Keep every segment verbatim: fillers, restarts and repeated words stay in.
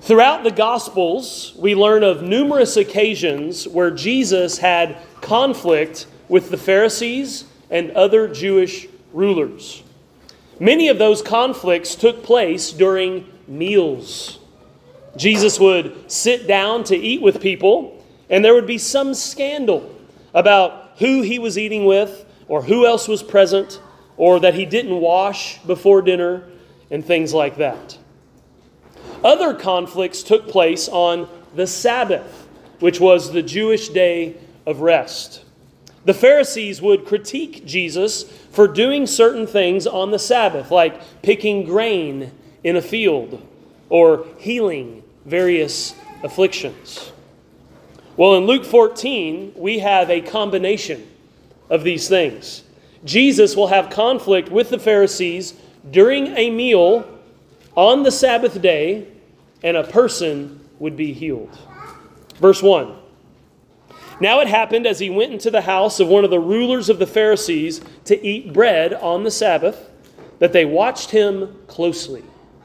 Throughout the Gospels, we learn of numerous occasions where Jesus had conflict with the Pharisees and other Jewish rulers. Many of those conflicts took place during meals. Jesus would sit down to eat with people, and there would be some scandal about who he was eating with, or who else was present, or that he didn't wash before dinner, and things like that. Other conflicts took place on the Sabbath, which was the Jewish day of rest. The Pharisees would critique Jesus for doing certain things on the Sabbath, like picking grain in a field or healing various afflictions. Well, in Luke fourteen, we have a combination of these things. Jesus will have conflict with the Pharisees during a meal on the Sabbath day, and a person would be healed. Verse one. Now it happened as he went into the house of one of the rulers of the Pharisees to eat bread on the Sabbath, that they watched him closely.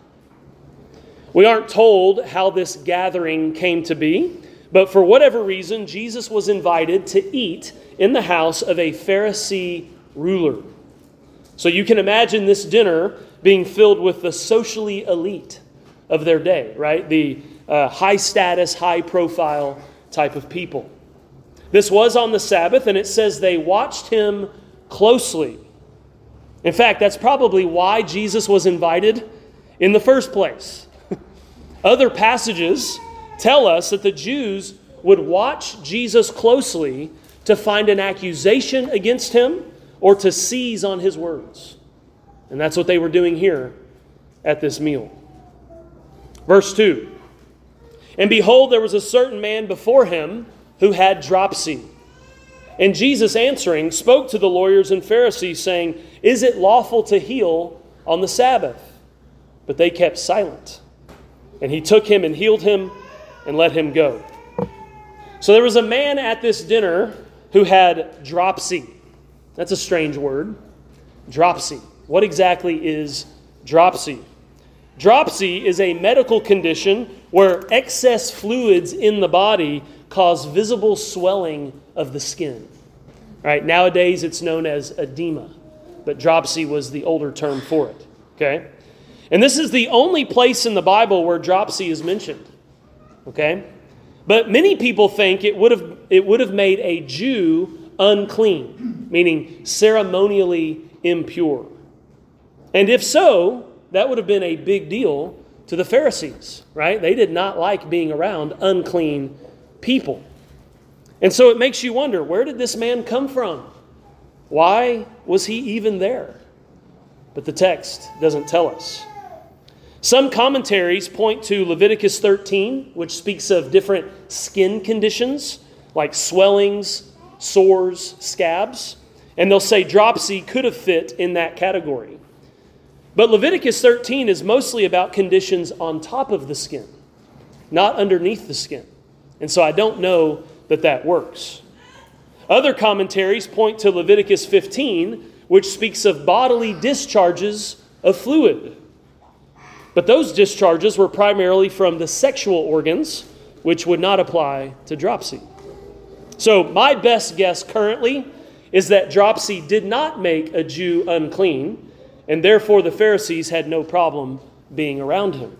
We aren't told how this gathering came to be, but for whatever reason, Jesus was invited to eat in the house of a Pharisee ruler. So you can imagine this dinner being filled with the socially elite of their day, right? The uh, high status, high profile type of people. This was on the Sabbath, and it says they watched him closely. In fact, that's probably why Jesus was invited in the first place. Other passages tell us that the Jews would watch Jesus closely to find an accusation against him or to seize on his words. And that's what they were doing here at this meal. Verse two. And behold, there was a certain man before him who had dropsy. And Jesus answering spoke to the lawyers and Pharisees, saying, Is it lawful to heal on the Sabbath? But they kept silent. And he took him and healed him and let him go. So there was a man at this dinner who had dropsy. That's a strange word. Dropsy. What exactly is dropsy? Dropsy is a medical condition where excess fluids in the body cause visible swelling of the skin. Right? Nowadays it's known as edema, but dropsy was the older term for it. Okay? And this is the only place in the Bible where dropsy is mentioned. Okay? But many people think it would have it would have made a Jew unclean, meaning ceremonially impure. And if so, that would have been a big deal to the Pharisees, right? They did not like being around unclean people. And so it makes you wonder, where did this man come from? Why was he even there? But the text doesn't tell us. Some commentaries point to Leviticus thirteen, which speaks of different skin conditions, like swellings, sores, scabs. And they'll say dropsy could have fit in that category. But Leviticus thirteen is mostly about conditions on top of the skin, not underneath the skin. And so I don't know that that works. Other commentaries point to Leviticus fifteen, which speaks of bodily discharges of fluid. But those discharges were primarily from the sexual organs, which would not apply to dropsy. So my best guess currently is that dropsy did not make a Jew unclean, and therefore the Pharisees had no problem being around him.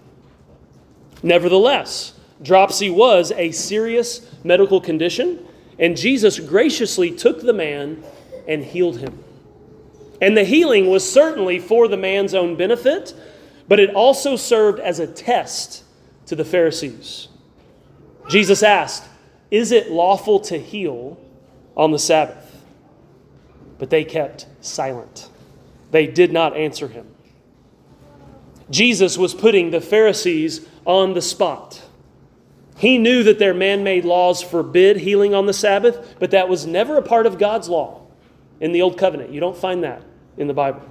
Nevertheless, dropsy was a serious medical condition, and Jesus graciously took the man and healed him. And the healing was certainly for the man's own benefit, but it also served as a test to the Pharisees. Jesus asked, Is it lawful to heal on the Sabbath? But they kept silent. They did not answer him. Jesus was putting the Pharisees on the spot. He knew that their man-made laws forbid healing on the Sabbath, but that was never a part of God's law in the Old Covenant. You don't find that in the Bible.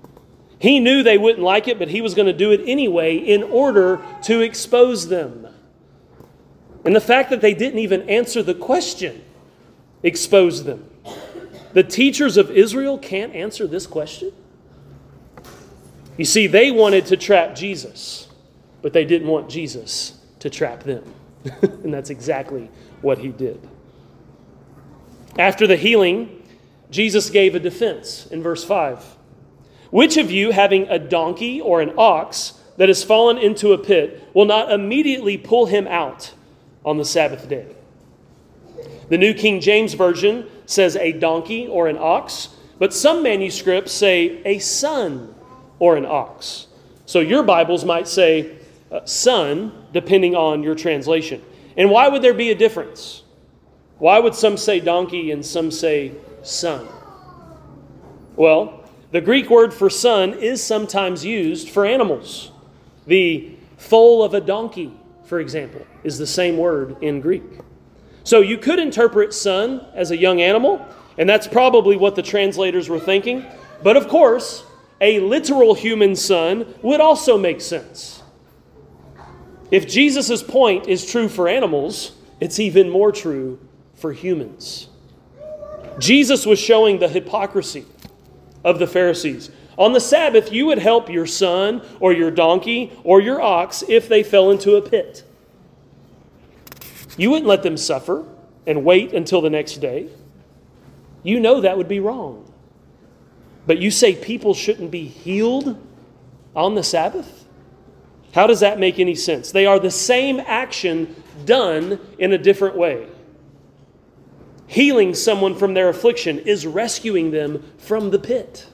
He knew they wouldn't like it, but he was going to do it anyway in order to expose them. And the fact that they didn't even answer the question exposed them. The teachers of Israel can't answer this question. You see, they wanted to trap Jesus, but they didn't want Jesus to trap them. And that's exactly what he did. After the healing, Jesus gave a defense in verse five. Which of you, having a donkey or an ox that has fallen into a pit, will not immediately pull him out on the Sabbath day? The New King James Version says a donkey or an ox, but some manuscripts say a son or an ox. So your Bibles might say uh, son, depending on your translation. And why would there be a difference? Why would some say donkey and some say son? Well, the Greek word for son is sometimes used for animals. The foal of a donkey, for example, is the same word in Greek. So you could interpret son as a young animal, and that's probably what the translators were thinking. But of course, a literal human son would also make sense. If Jesus' point is true for animals, it's even more true for humans. Jesus was showing the hypocrisy of the Pharisees. On the Sabbath, you would help your son or your donkey or your ox if they fell into a pit. You wouldn't let them suffer and wait until the next day. You know that would be wrong. But you say people shouldn't be healed on the Sabbath? How does that make any sense? They are the same action done in a different way. Healing someone from their affliction is rescuing them from the pit.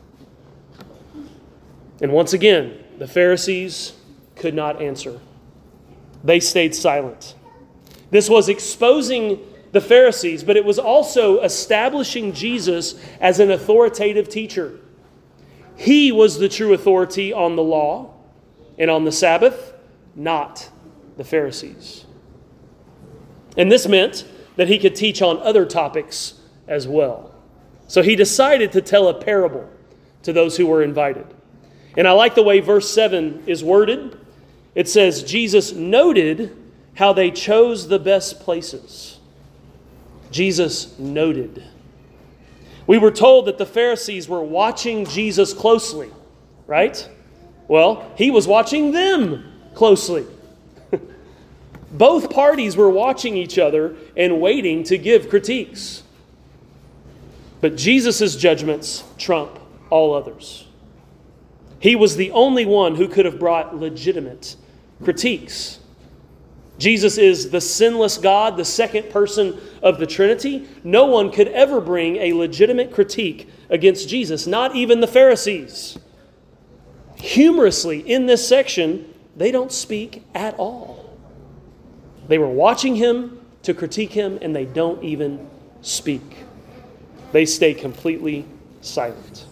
And once again, the Pharisees could not answer. They stayed silent. This was exposing the Pharisees, but it was also establishing Jesus as an authoritative teacher. He was the true authority on the law and on the Sabbath, not the Pharisees. And this meant that he could teach on other topics as well. So he decided to tell a parable to those who were invited. And I like the way verse seven is worded. It says, Jesus noted how they chose the best places. Jesus noted. We were told that the Pharisees were watching Jesus closely, right? Well, he was watching them closely. Both parties were watching each other and waiting to give critiques. But Jesus' judgments trump all others. He was the only one who could have brought legitimate critiques. Jesus is the sinless God, the second person of the Trinity. No one could ever bring a legitimate critique against Jesus, not even the Pharisees. Humorously, in this section, they don't speak at all. They were watching him to critique him, and they don't even speak. They stay completely silent.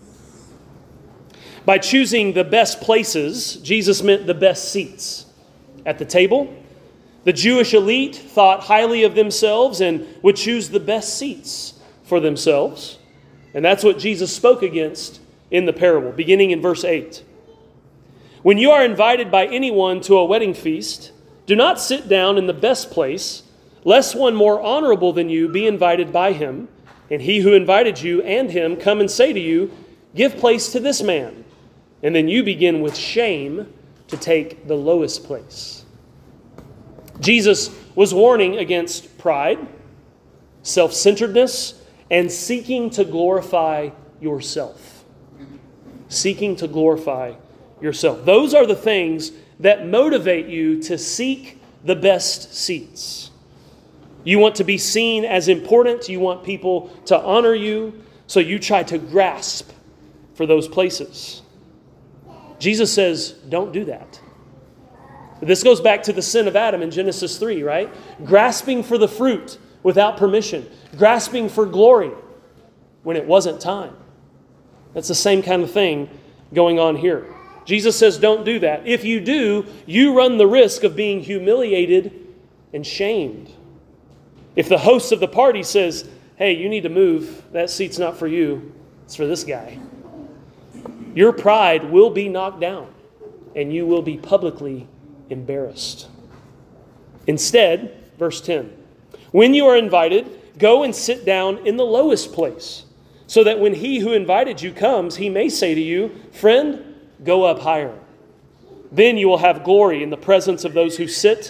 By choosing the best places, Jesus meant the best seats at the table. The Jewish elite thought highly of themselves and would choose the best seats for themselves. And that's what Jesus spoke against in the parable, beginning in verse eight. When you are invited by anyone to a wedding feast, do not sit down in the best place, lest one more honorable than you be invited by him, and he who invited you and him come and say to you, give place to this man. And then you begin with shame to take the lowest place. Jesus was warning against pride, self-centeredness, and seeking to glorify yourself. Seeking to glorify yourself. Those are the things that motivate you to seek the best seats. You want to be seen as important. You want people to honor you. So you try to grasp for those places. Jesus says, don't do that. This goes back to the sin of Adam in Genesis three, right? Grasping for the fruit without permission. Grasping for glory when it wasn't time. That's the same kind of thing going on here. Jesus says, don't do that. If you do, you run the risk of being humiliated and shamed. If the host of the party says, hey, you need to move, that seat's not for you, it's for this guy, your pride will be knocked down and you will be publicly embarrassed. Instead, verse ten, when you are invited, go and sit down in the lowest place, so that when he who invited you comes, he may say to you, friend, go up higher. Then you will have glory in the presence of those who sit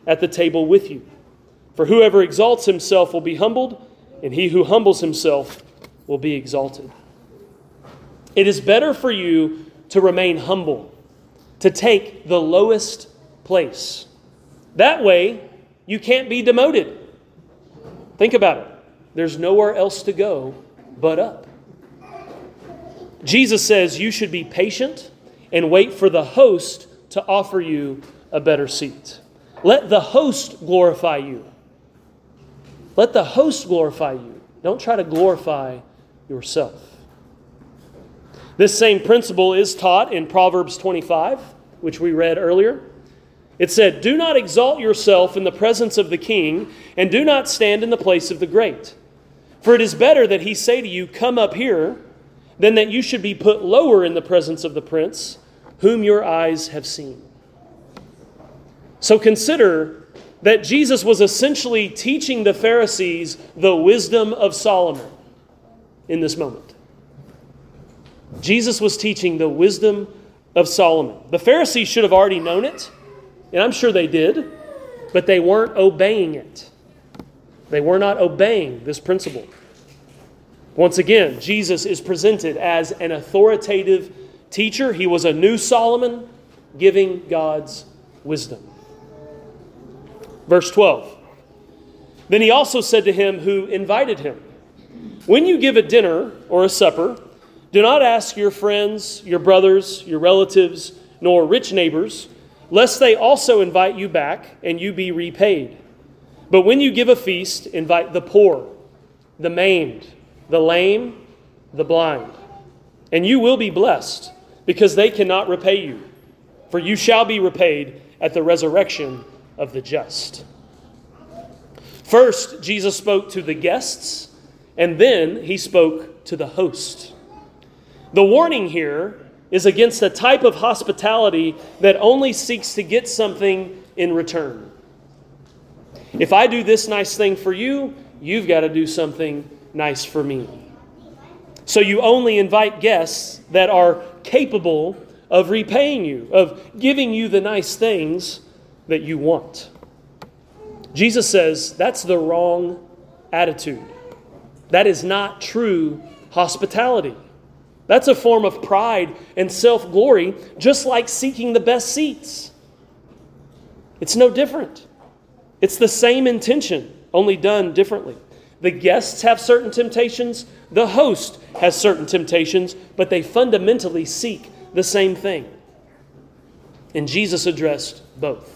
at the table with you. For whoever exalts himself will be humbled, and he who humbles himself will be exalted. It is better for you to remain humble, to take the lowest place. That way, you can't be demoted. Think about it. There's nowhere else to go but up. Jesus says you should be patient and wait for the host to offer you a better seat. Let the host glorify you. Let the host glorify you. Don't try to glorify yourself. This same principle is taught in Proverbs twenty-five, which we read earlier. It said, "Do not exalt yourself in the presence of the king, and do not stand in the place of the great. For it is better that he say to you, 'Come up here,' than that you should be put lower in the presence of the prince, whom your eyes have seen." So consider that Jesus was essentially teaching the Pharisees the wisdom of Solomon in this moment. Jesus was teaching the wisdom of Solomon. The Pharisees should have already known it, and I'm sure they did, but they weren't obeying it. They were not obeying this principle. Once again, Jesus is presented as an authoritative teacher. He was a new Solomon giving God's wisdom. Verse twelve. Then he also said to him who invited him, "When you give a dinner or a supper, do not ask your friends, your brothers, your relatives, nor rich neighbors, lest they also invite you back and you be repaid. But when you give a feast, invite the poor, the maimed, the lame, the blind. And you will be blessed, because they cannot repay you. For you shall be repaid at the resurrection of the just." First, Jesus spoke to the guests, and then he spoke to the host. The warning here is against a type of hospitality that only seeks to get something in return. If I do this nice thing for you, you've got to do something nice for me. So you only invite guests that are capable of repaying you, of giving you the nice things that you want. Jesus says that's the wrong attitude. That is not true hospitality. That's a form of pride and self-glory, just like seeking the best seats. It's no different. It's the same intention, only done differently. The guests have certain temptations. The host has certain temptations, but they fundamentally seek the same thing. And Jesus addressed both.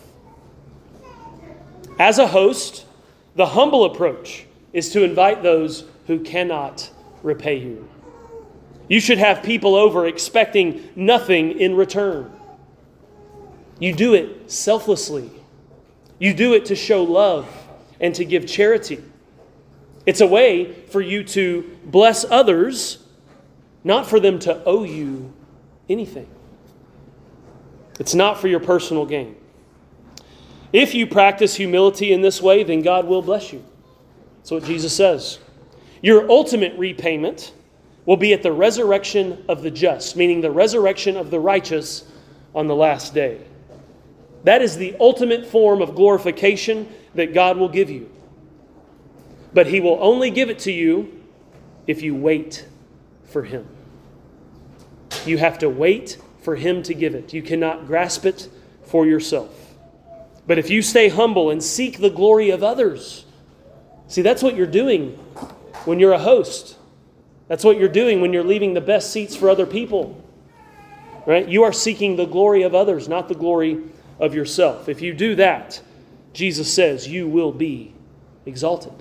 As a host, the humble approach is to invite those who cannot repay you. You should have people over expecting nothing in return. You do it selflessly. You do it to show love and to give charity. It's a way for you to bless others, not for them to owe you anything. It's not for your personal gain. If you practice humility in this way, then God will bless you. That's what Jesus says. Your ultimate repayment will be at the resurrection of the just, meaning the resurrection of the righteous on the last day. That is the ultimate form of glorification that God will give you. But He will only give it to you if you wait for Him. You have to wait for Him to give it. You cannot grasp it for yourself. But if you stay humble and seek the glory of others, see, that's what you're doing when you're a host. That's what you're doing when you're leaving the best seats for other people. Right? You are seeking the glory of others, not the glory of yourself. If you do that, Jesus says you will be exalted.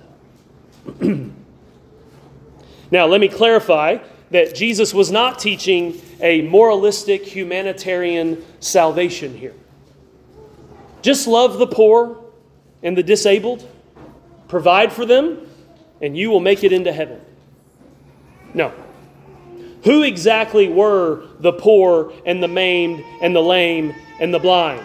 Now, let me clarify that Jesus was not teaching a moralistic, humanitarian salvation here. Just love the poor and the disabled, provide for them, and you will make it into heaven. No. Who exactly were the poor and the maimed and the lame and the blind?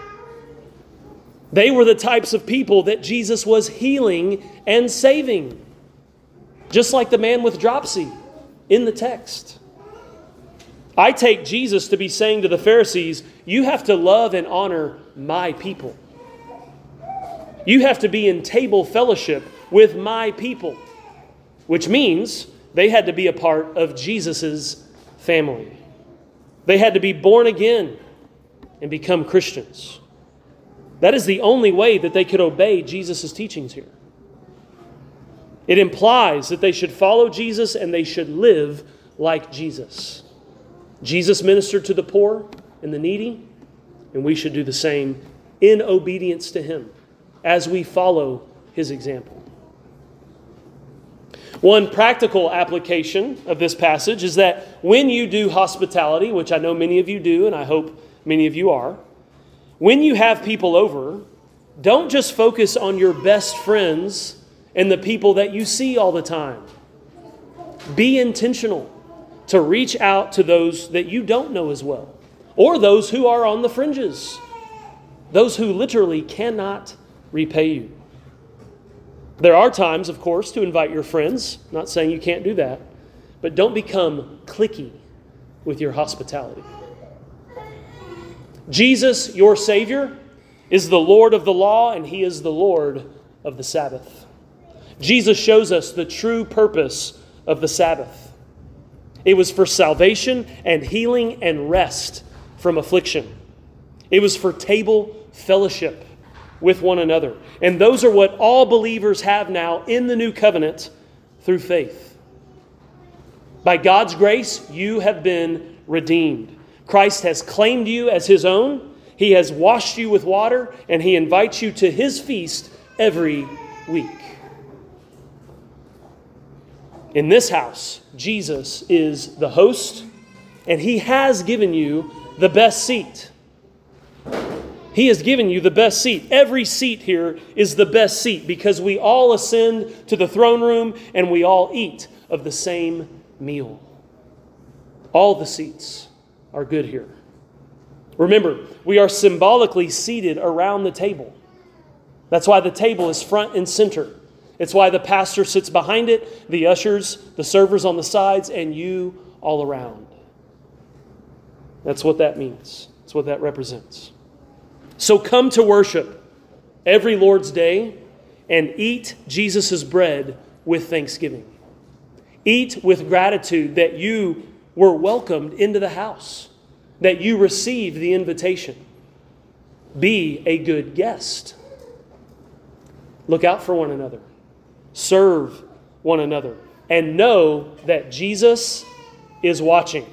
They were the types of people that Jesus was healing and saving. Just like the man with dropsy in the text. I take Jesus to be saying to the Pharisees, you have to love and honor my people. You have to be in table fellowship with my people, which means they had to be a part of Jesus' family. They had to be born again and become Christians. That is the only way that they could obey Jesus' teachings here. It implies that they should follow Jesus and they should live like Jesus. Jesus ministered to the poor and the needy, and we should do the same in obedience to Him as we follow His example. One practical application of this passage is that when you do hospitality, which I know many of you do, and I hope many of you are, when you have people over, don't just focus on your best friends and the people that you see all the time. Be intentional to reach out to those that you don't know as well, or those who are on the fringes, those who literally cannot repay you. There are times, of course, to invite your friends. Not saying you can't do that, but don't become cliquey with your hospitality. Jesus, your Savior, is the Lord of the law, and He is the Lord of the Sabbath. Jesus shows us the true purpose of the Sabbath. It was for salvation and healing and rest from affliction. It was for table fellowship with one another. And those are what all believers have now in the new covenant through faith. By God's grace, you have been redeemed. Christ has claimed you as His own. He has washed you with water, and He invites you to His feast every week. In this house, Jesus is the host, and He has given you the best seat. He has given you the best seat. Every seat here is the best seat because we all ascend to the throne room and we all eat of the same meal. All the seats are good here. Remember, we are symbolically seated around the table. That's why the table is front and center. It's why the pastor sits behind it, the ushers, the servers on the sides, and you all around. That's what that means. That's what that represents. So come to worship every Lord's Day and eat Jesus' bread with thanksgiving. Eat with gratitude that you were welcomed into the house, that you received the invitation. Be a good guest. Look out for one another. Serve one another. And know that Jesus is watching.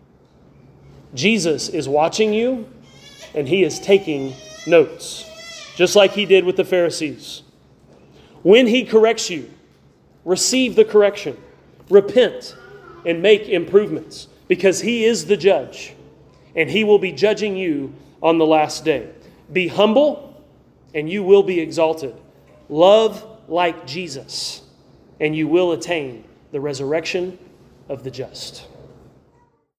Jesus is watching you, and He is taking notes, just like He did with the Pharisees. When He corrects you, receive the correction, repent, and make improvements, because He is the judge, and He will be judging you on the last day. Be humble, and you will be exalted. Love like Jesus, and you will attain the resurrection of the just.